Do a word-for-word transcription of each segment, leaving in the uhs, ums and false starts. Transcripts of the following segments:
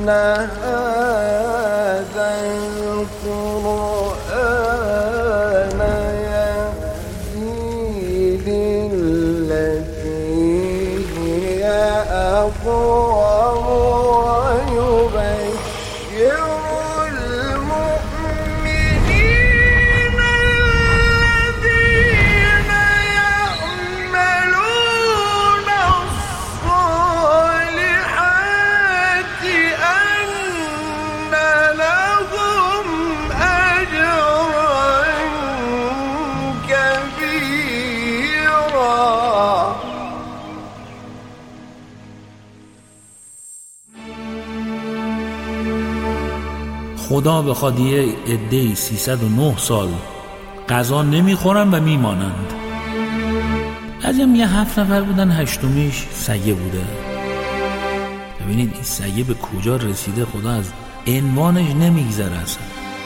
هذا القرآن يهدي للتي هي أقوم ويبشر المؤمنين الذين يعملون الصالحات أن لهم أجرا كبيرا. خدا بخواد یه عده‌ای سیصد و نه سال غذا نمیخورن و میمانند. از هم یه هفت نفر بودن، هشتمیش سگه بوده. ببینید این سگه به کجا رسیده، خدا از عنوانش نمیگذره اصلا.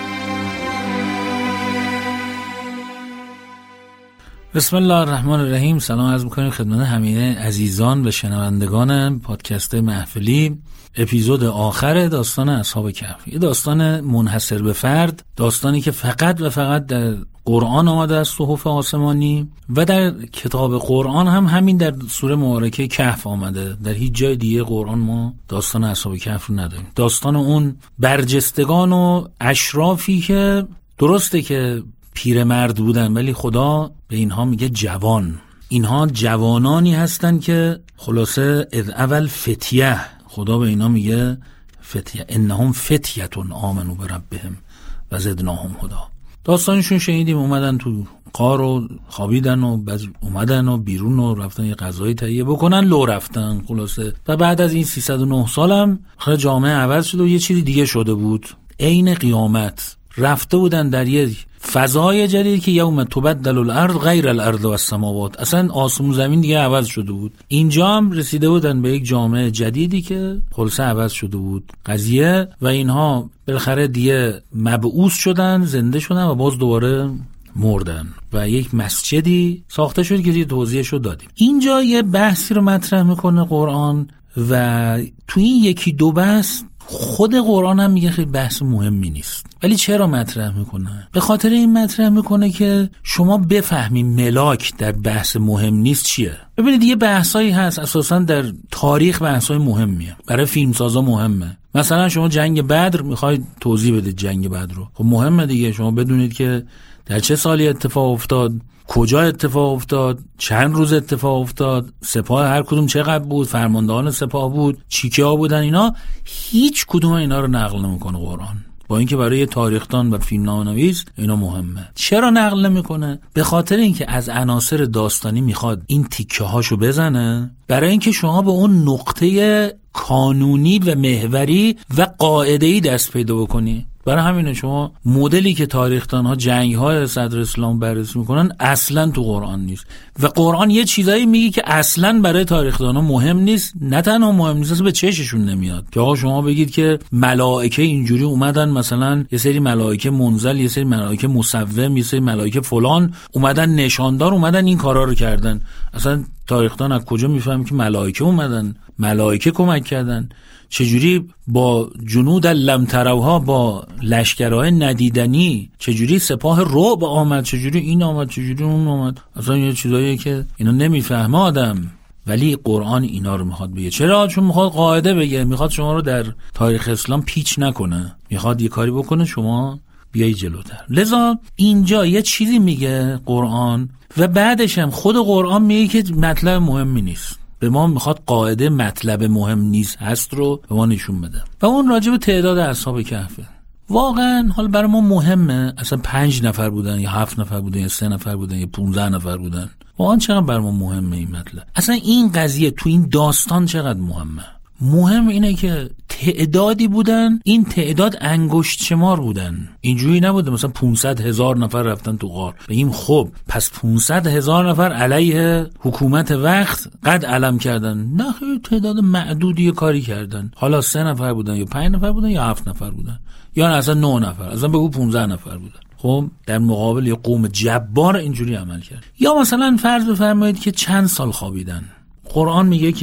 بسم الله الرحمن الرحیم. سلام عرض می‌کنیم خدمت همه عزیزان و شنوندگان پادکست محفلی. اپیزود آخر داستان اصحاب کهف، یه داستان منحصر به فرد، داستانی که فقط و فقط در قرآن آمده از صحف آسمانی و در کتاب قرآن هم همین در سوره مبارکه کهف آمده. در هیچ جای دیگه قرآن ما داستان اصحاب کهف رو نداریم. داستان اون برجستگان و اشرافی که درسته که پیرمرد بودن ولی خدا به اینها میگه جوان. اینها جوانانی هستن که خلاصه از اول فتیه، خدا به اینا میگه فتیه، انهم فتیتون آمنو بربهم و زدناهم هدی. داستانشون شنیدیم، اومدن تو غار و خوابیدن و بعد اومدن و بیرون و رفتن یه غذایی تهیه بکنن، لو رفتن خلاصه. و بعد از این سیصد و نه سالم خیلی جامعه عوض شد و یه چیزی دیگه شده بود. عین قیامت رفته بودن در یه فضای جدید که یوم تبدل الارض غیر الارض و السماوات، اصلا آسمون زمین دیگه عوض شده بود. اینجا هم رسیده بودن به یک جامعه جدیدی که خلاصه عوض شده بود قضیه و اینها بالاخره دیگه مبعوث شدن، زنده شدن و باز دوباره مردن و یک مسجدی ساخته شد که دیگه توضیحش رو دادیم. اینجا یه بحثی رو مطرح میکنه قرآن و تو این یکی دو بحث خود قرآن هم میگه خیلی بحث مهمی نیست، ولی چرا مطرح میکنه؟ به خاطر این مطرح میکنه که شما بفهمی ملاک در بحث مهم نیست چیه. ببینید یه بحثایی هست اساسا در تاریخ، بحثای مهمیه، برای فیلمسازا مهمه. مثلا شما جنگ بدر میخواید توضیح بدید جنگ بدر رو، خب مهمه دیگه، شما بدونید که در چه سالی اتفاق افتاد، کجا اتفاق افتاد، چند روز اتفاق افتاد، سپاه هر کدوم چقدر بود، فرماندهان سپاه بود، چیکیا بودن، اینا هیچ کدوم اینا رو نقل نمیکنه قرآن، با اینکه برای تاریخدان و فیلمنامه‌نویس اینا مهمه. چرا نقل نمیکنه؟ به خاطر اینکه از عناصر داستانی میخواد این تیکه هاشو بزنه برای اینکه شما به اون نقطه کانونی و محوری و قاعده‌ای دست پیدا بکنی. برای همینه شما مدلی که تاریخ‌دان‌ها جنگ‌های صدر اسلام بررسی میکنن اصلا تو قرآن نیست و قرآن یه چیزایی میگه که اصلا برای تاریخ‌دان‌ها مهم نیست. نه تنها مهم نیست، به چششون نمیاد که آقا شما بگید که ملائکه اینجوری اومدن، مثلا یه سری ملائکه منزل، یه سری ملائکه مصوم، یه سری ملائکه فلان اومدن، نشاندار اومدن این کارا رو کردن. اصلا تاریخ‌دان از کجا میفهمه که ملائکه اومدن، ملائکه کمک کردن؟ چجوری با جنود لم تروها، با لشکرهای ندیدنی، چجوری سپاه رعب آمد، چجوری این آمد، چجوری اون آمد؟ اصلا یه چیزاییه که اینا نمیفهمه آدم، ولی قرآن اینا رو میخواد بگه. چرا؟ چون میخواد قاعده بگه، میخواد شما رو در تاریخ اسلام پیچ نکنه، میخواد یه کاری بکنه شما بیایی جلوتر. لذا اینجا یه چیزی میگه قرآن و بعدش هم خود قرآن میگه که مطلب مهمی نیست، به ما میخواد قاعده مطلب مهم نیست هست رو به ما نشون بده و اون راجع به تعداد اصحاب کهفه. واقعا حالا برای ما مهمه اصلا پنج نفر بودن یا هفت نفر بودن یا سه نفر بودن یا پونزده نفر بودن؟ واقعا چقدر برای ما مهمه این مطلب؟ اصلا این قضیه تو این داستان چقدر مهمه؟ مهم اینه که تعدادی بودن، این تعداد انگشت شمار بودن، اینجوری نبوده مثلا پانصد هزار نفر رفتن تو غار بگیم خب پس پانصد هزار نفر علیه حکومت وقت قد علم کردن. نه، تعداد معدودی کاری کردن. حالا سه نفر بودن یا پنج نفر بودن یا هفت نفر بودن یا اصلا نه نفر، اصلا بگو پانزده نفر بودن. خب در مقابل یه قوم جبار اینجوری عمل کرد. یا مثلا فرض بفرمایید که چند سال خوابیدن. قرآن میگه که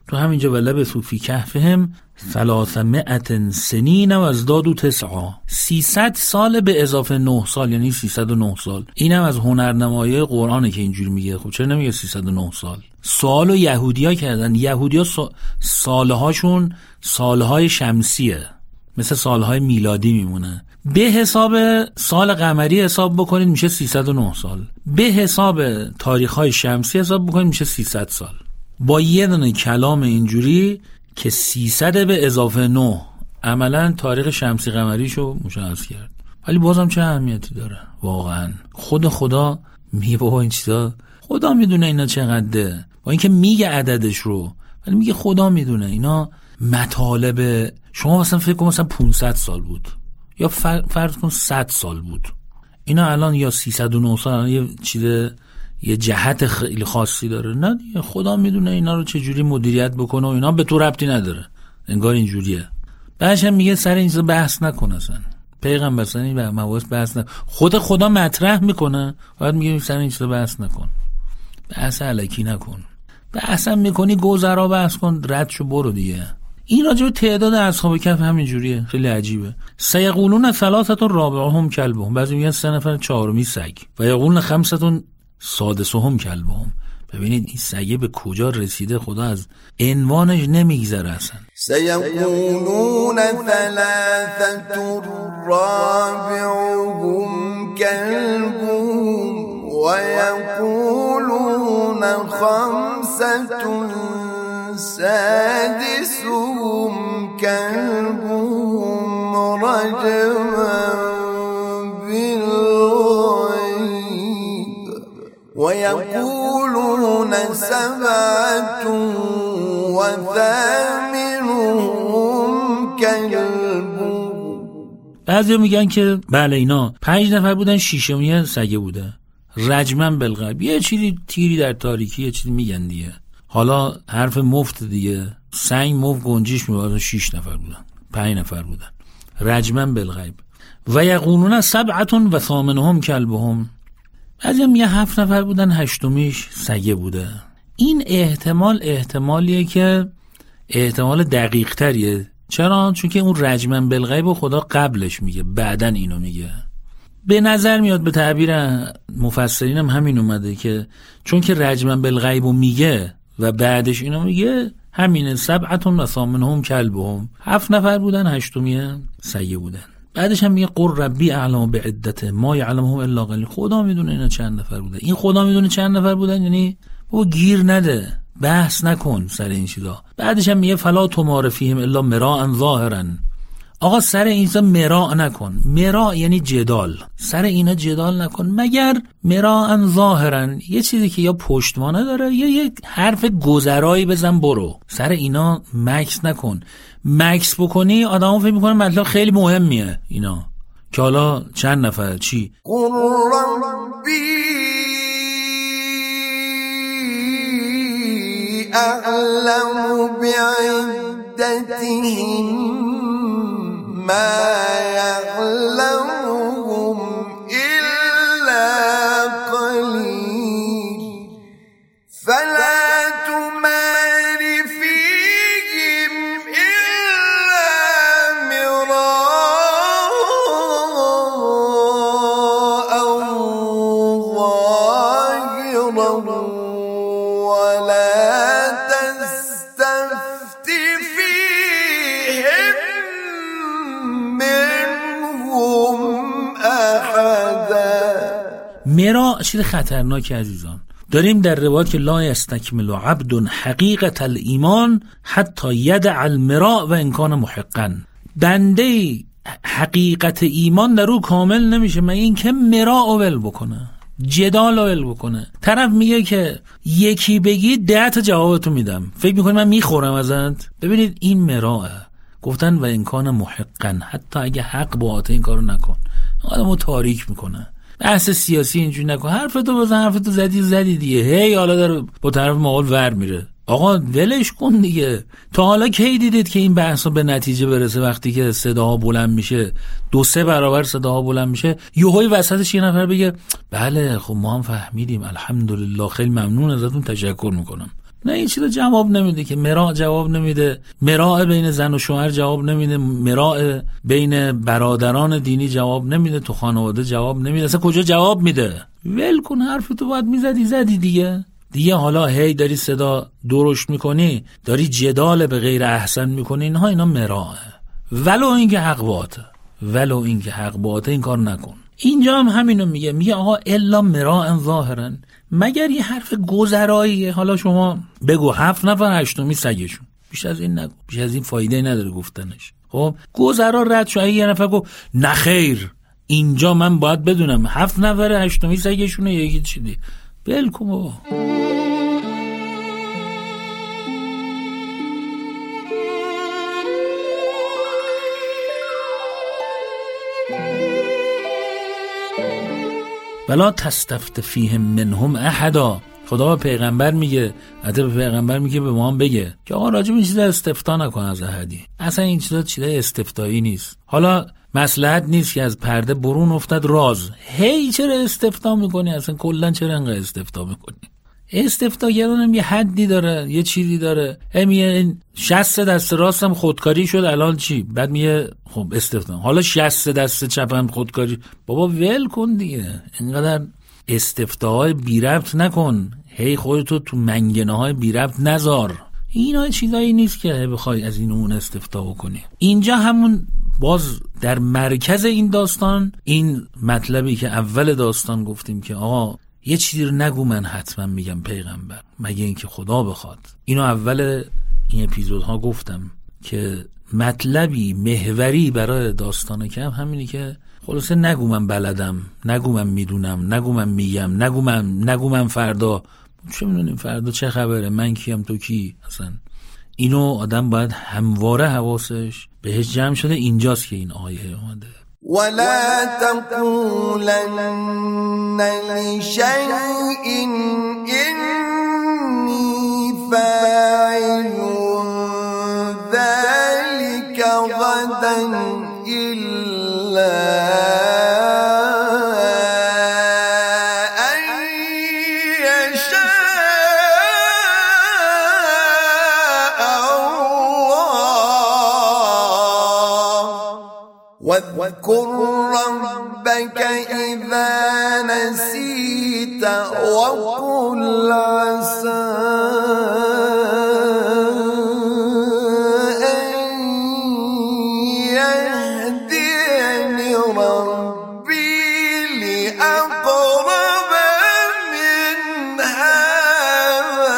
تو همینجا ولبثوا فی کهفهم ثلاثمائة سنین و ازدادوا تسعا، سیصد سال به اضافه نه سال، یعنی سیصد و نه سال. اینم از هنرنمایی قرآنه که اینجوری میگه. خب چرا نمیگه سیصد و نه سال؟ سوالو یهودیا کردن. یهودیا سالهاشون سالهای شمسیه، مثل سالهای میلادی میمونه. به حساب سال قمری حساب بکنید میشه سیصد و نه سال، به حساب تاریخ‌های شمسی حساب بکنید میشه سیصد سال. با یه دونه کلام اینجوری که سیصد به اضافه نه عملا تاریخ شمسی قمریشو مشخص کرد. ولی بازم چه اهمیتی داره واقعا؟ خود خدا میگه بابا این چیزا خدا میدونه اینا چقدره، با اینکه میگه عددش رو، ولی میگه خدا میدونه اینا مطالب. شما مثلا فکر کن مثلا پانصد سال بود یا فرض کن صد سال بود، اینا الان یا سیصد و نه سال یه چیز یه جهت خیلی خاصی داره. نه دیگه خدا میدونه اینا رو چجوری مدیریت بکنه و اینا به تو ربطی نداره، انگار اینجوریه. بعدش هم میگه سر این چیزا بحث نکن، اصلا پیغمبر اصلا این مواضع بحث نکن، خود خدا مطرح میکنه، بعد میگه سر این چیزا بحث نکن، بحث الکی نکن. بحث هم میکنی گذرا بحث کن، رد شو برو دیگه. این راجع به تعداد اصحاب کهف همین جوریه، خیلی عجیبه. سیقولون ثلاثه رابعهم کلبهم، بعضی میگن سه نفر چهارمی سگ، و یقولون خمسه سادسهم کلبهم. ببینید این سگه به کجا رسیده، خدا از عنوانش نمیگذره اصلا. سیقولون ثلاثه رابعهم کلبهم و یقولون خمسه سادسهم كلبهم رجما بالغيب ويقولون سبعة وثامنهم كلبهم. بعضی میگن که بله اینا پنج نفر بودن، شیشمی سگه بوده. رجما بالغیب، یه چیزی تیری در تاریکی، یه چیزی میگن دیگه. حالا حرف مفت دیگه، سنگ مفت گنجیش میبارد. شیش نفر بودن، پنج نفر بودن. رجما بالغیب. و یقولون سبعة و ثامنهم کلبهم، بعضی میگه هفت نفر بودن، هشتمیش سگه بوده. این احتمال احتمالیه که احتمال دقیق تریه. چرا؟ چون که اون رجما بالغیب خدا قبلش میگه، بعدن اینو میگه. به نظر میاد به تعبیر مفسرین هم همین اومده که چون که رجما بالغیب میگه و بعدش اینو میگه، همینه. سبعة و ثامنهم کلبهم، هفت نفر بودن، هشتمیه سگه بودن. بعدش هم میگه قل ربی اعلم بعدته ما یعلمهم الا قلیل، خدا میدونه اینا چند نفر بودن. این خدا میدونه چند نفر بودن یعنی بابا گیر نده، بحث نکن سر این چیزا. بعدش هم میگه فلا تمار فیهم الا مراء ظاهرا، آقا سر اینجا مراء نکن. مراء یعنی جدال، سر اینا جدال نکن مگر مراء ظاهرا، یه چیزی که یا پشتوانه داره یا یک حرف گذرایی بزن برو. سر اینا مکس نکن. مکس بکنی آدمو فکر میکنه مطلب خیلی مهمیه اینا، که حالا چند نفر چی. قل ربی اعلم بعدتهم ما يعلمهم إلا قليل فلا تمار فيهم إلا مراء ظاهرا ولا تستفت فيهم مرا چیز خطرناکی عزیزان. داریم در روایت که لا یستکمل عبد حقیقت الایمان حتی یدع المراء و انکان محقا، بنده حقیقت ایمان در او کامل نمیشه مگه اینکه مراء ول بکنه، جدال ول بکنه. طرف میگه که یکی بگی ده تا جوابتو میدم، فکر میکنی من میخورم ازت؟ ببینید این مراء گفتن و انکان محقا، حتی اگه حق باته این کارو نکن، آدمو تاریک میکنه. بحث سیاسی اینجوری نکن، حرفتو بزن، حرفتو زدی زدی دیگه، هی حالا داره با طرف مقابل ور میره. آقا ولش کن دیگه. تا حالا کی دیدید که این بحثا به نتیجه برسه؟ وقتی که صداها بلند میشه، دو سه برابر صداها بلند میشه، یهویی وسطش یه نفر بگه بله خب ما هم فهمیدیم الحمدلله خیلی ممنون ازتون تشکر میکنم. نه این چیزا جواب نمیده که. مراع جواب نمیده، مراع بین زن و شوهر جواب نمیده، مراع بین برادران دینی جواب نمیده، تو خانواده جواب نمیده. اصلا کجا جواب میده؟ ول کن حرف تو، باید میزدی زدی دیگه دیگه حالا هی داری صدا درشت میکنی، داری جدال به غیر احسن میکنی، اینها اینا مراعه. ولو اینکه حق باته، ولو اینکه حق باته این کار نکن. اینجا هم همینو میگه، میگه آقا الا مراء ظاهرا، مگر یه حرف گذراییه. حالا شما بگو هفت نفر هشتمی سگشون، بیش از این نگو، بیش از این فایده نداره گفتنش. خب گذرا رد شو. یه نفر گفت نخیر، اینجا من باید بدونم هفت نفر هشتمی سگشونه یکی چیدی، بل کن بابا. ولا تستفت فیهم منهم احدا. خدا به پیغمبر میگه، حتی به پیغمبر میگه به ما هم بگه که آقا راجب این چیزا استفتا نکن از احدی. اصلا این چیزا چیزا استفتایی نیست. حالا مصلحت نیست که از پرده برون افتاد راز، هی چرا استفتا میکنی؟ اصلا کلا چرا انقدر استفتا میکنی؟ استفتا کردن یه حدی داره، یه چیزی داره. میگه شست دست راستم خودکاری شد الان چی؟ بعد میگه خب استفتا، حالا شست دست چپم خودکاری. بابا ول کن دیگه، اینقدر استفتاهای بی ربط نکن، هی خودتو تو منگنه های بی ربط نذار. اینا چیزایی نیست که بخوای از این اون استفتا بکنی. اینجا همون باز در مرکز این داستان این مطلبی که اول داستان گفتیم که آقا یه چیزی رو نگو من حتما میگم پیغمبر، مگه اینکه خدا بخواد. اینو اول این اپیزودها گفتم که مطلبی محوری برای داستان کهف همینی که خلاصه نگو من بلدم، نگو من میدونم، نگو من میگم، نگو من نگو من فردا چه میدونیم فردا چه خبره، من کیم تو کی. اصلا اینو آدم باید همواره حواسش بهش جمع شده. اینجاست که این آیه اومده ولا تقولن لشيء إني فاعل ذلك غدا إلا أن يشاء الله واذكر ربك إذا نسيت وقل عسى أن يهديني ربي لأقرب من هذا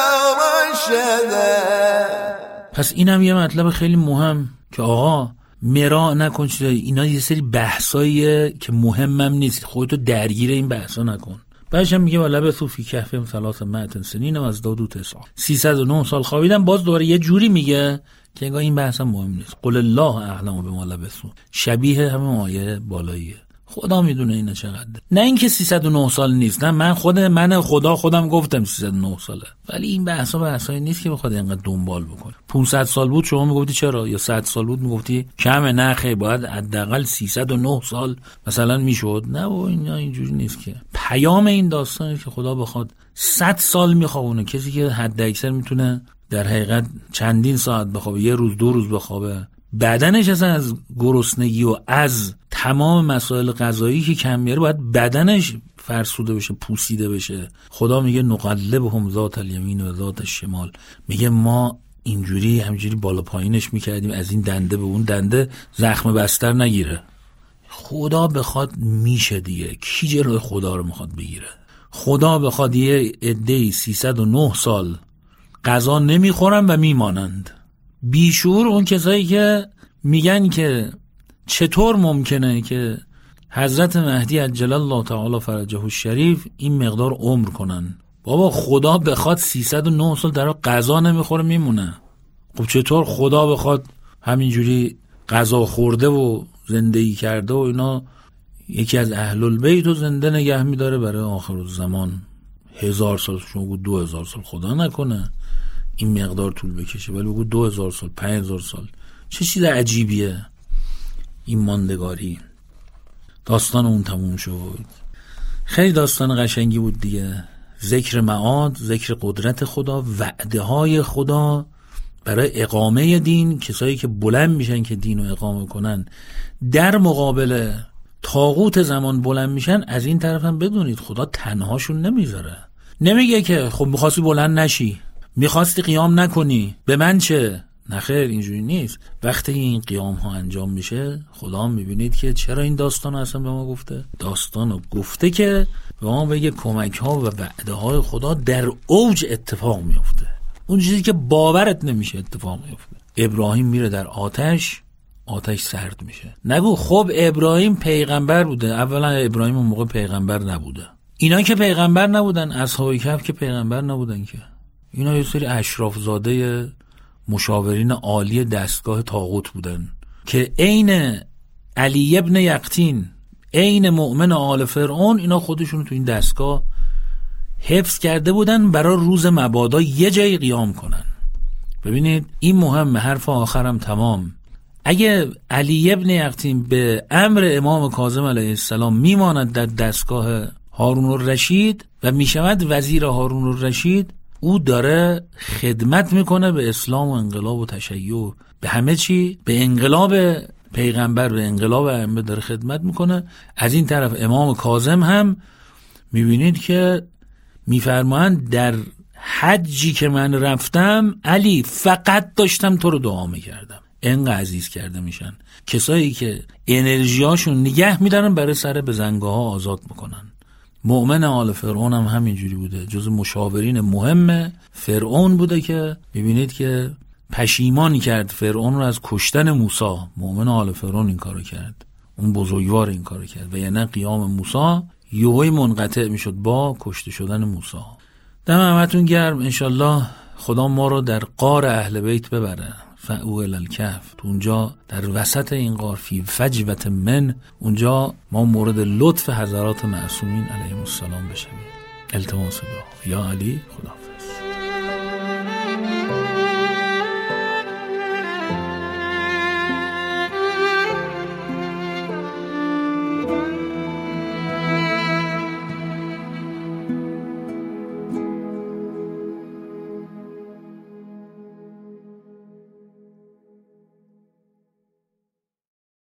رشدا. پس اینم یه مطلب خیلی مهم که آقا مراع نکن. اینا یه سری بحثاییه که مهمم نیست، خودتو درگیر این بحثا نکن. بعدش هم میگه ولا بثو فی کهفهم ثلاث مئة سنین و از داد و تسع، سیصد و نه سال خوابیدن. باز دوباره یه جوری میگه که انگار این بحثا مهم نیست. قل الله اعلم بما لبثوا، شبیه همین آیه بالاییه. خدا میدونه اینا چقدر، نه اینکه سیصد و نه سال نیست، نه من خود من خدا خودم گفتم سیصد و نه ساله، ولی این بحثا بحثایی نیست که بخواد اینقدر دنبال بکنه. پانصد سال بود شما میگفتی چرا، یا صد سال بود میگفتی کمه، نه خیر باید حداقل سیصد و نه سال مثلا میشد. نه و اینا اینجوری نیست که. پیام این داستانه که خدا بخواد صد سال میخوابونه کسی که حد اکثر میتونه در حقیقت چندین ساعت بخوابه، یه روز دو روز بخوابه، بدنش اصلا از گرسنگی و از تمام مسائل غذایی که کم میاره باید بدنش فرسوده بشه، پوسیده بشه. خدا میگه نقلبهم ذات الیمین و ذات الشمال، میگه ما اینجوری همینجوری بالا پایینش میکردیم از این دنده به اون دنده زخم بستر نگیره. خدا بخواد میشه دیگه، کی جلوی خدا رو میخواد بگیره؟ خدا بخواد یه عده‌ای سیصد و نه سال غذا نمیخورن و میمانند. بیشور اون کسایی که میگن که چطور ممکنه که حضرت مهدی عجل الله تعالی فرجه الشریف این مقدار عمر کنن. بابا خدا بخواد سیصد و نه سال در غذا نمیخوره میمونه. خب چطور خدا بخواد همینجوری غذا خورده و زندگی کرده و اینا یکی از اهل البیت رو زنده نگه میداره برای آخر الزمان هزار سال، شما بگو دو هزار سال، خدا نکنه این مقدار طول بکشه، ولی بگو دو هزار سال، پنج هزار سال، چه چیز عجیبیه این ماندگاری. داستان اون تموم شد. خیلی داستان قشنگی بود دیگه. ذکر معاد، ذکر قدرت خدا، وعده های خدا برای اقامه دین. کسایی که بلند میشن که دین رو اقامه کنن در مقابل طاغوت زمان بلند میشن، از این طرف هم بدونید خدا تنهاشون نمیذاره. نمیگه که خب میخواستی بلند نشی، میخواستی قیام نکنی، به من چه؟ نخیر، اینجوری نیست. وقتی این قیام ها انجام میشه، خدا هم میبینید که چرا این داستان رو اصلا به ما گفته. داستان رو گفته که به ما بگه کمک ها و وعده های خدا در اوج اتفاق میفته، اون چیزی که باورت نمیشه اتفاق میفته. ابراهیم میره در آتش، آتش سرد میشه. نگو خب ابراهیم پیغمبر بوده. اولا ابراهیم اون موقع پیغمبر نبوده. اینا که پیغمبر نبودن، اصحاب کهف که پیغمبر نبودن که. اینا یه سری اشراف زاده مشاورین عالی دستگاه طاغوت بودن که عین علی ابن یقطین، عین مؤمن آل فرعون، اینا خودشون تو این دستگاه حفظ کرده بودن برای روز مبادا یه جایی قیام کنن. ببینید این مهمه. حرف آخرم تمام. اگه علی ابن یقطین به امر امام کاظم علیه السلام میماند در دستگاه هارون الرشید و میشود وزیر هارون الرشید، او داره خدمت میکنه به اسلام و انقلاب و تشیع، به همه چی، به انقلاب پیغمبر، به انقلاب ائمه داره خدمت میکنه. از این طرف امام کاظم هم میبینید که میفرمایند در حجی که من رفتم علی فقط داشتم تو رو دعا میکردم. انقدر عزیز کرده میشن کسایی که انرژیاشون نگه میدارن برای سر به زنگاه ها آزاد میکنن. مؤمن آل فرعون هم همینجوری بوده، جز مشاورین مهم فرعون بوده که میبینید که پشیمانی کرد فرعون رو از کشتن موسی. مؤمن آل فرعون این کارو کرد، اون بزرگوار این کارو کرد، و یعنی قیام موسی یهویی منقطع میشد با کشته شدن موسی. دم همتون گرم. انشالله خدا ما رو در غار اهل بیت ببره، فاو الی الکهف. اونجا در وسط این غار فی فجوة من، اونجا ما مورد لطف حضرات معصومین علیهم السلام بشیم. التماس دعا. یا علی، خداحافظ.